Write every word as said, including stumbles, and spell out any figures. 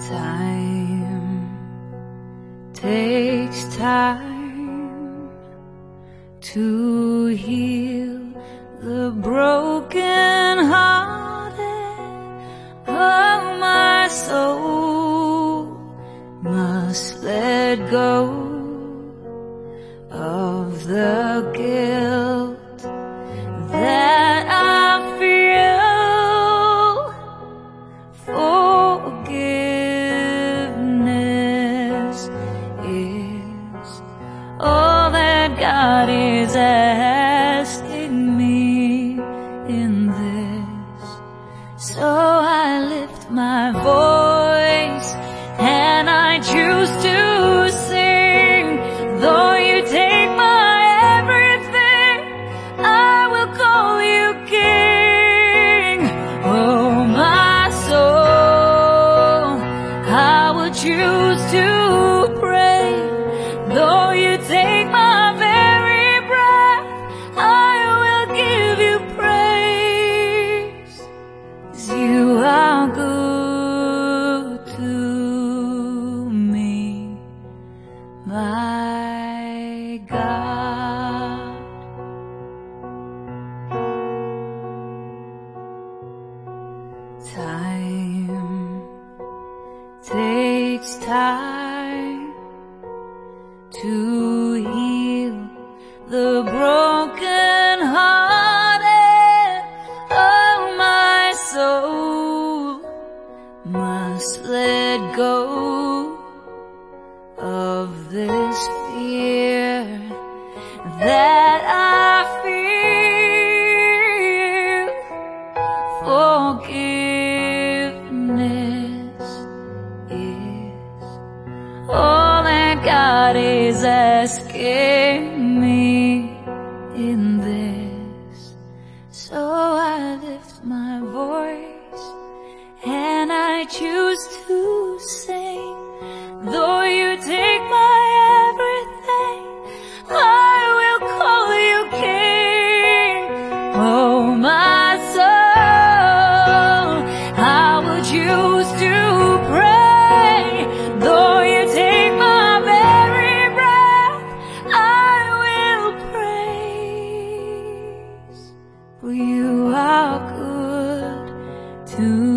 Time takes time to heal the broken hearted. Oh, my soul must let go of the guilt that I feel. Forgiveness is all that God is asking me in this. So I lift my voice and I choose to sing. Though you take my everything, I will call you King. Oh, my soul, I will choose to pray. Though you take my very breath, I will give you praise. 'Cause you are good to me, my God. Time takes time to heal the broken hearted. Oh, my soul must let go of this fear that I feel. Forgiveness is all that God is asking me in this. So I lift my voice and I choose to sing. Though you take my everything, I will call you King. Oh, my soul, I will choose to pray. Though you take my very breath, I will praise. For you are good to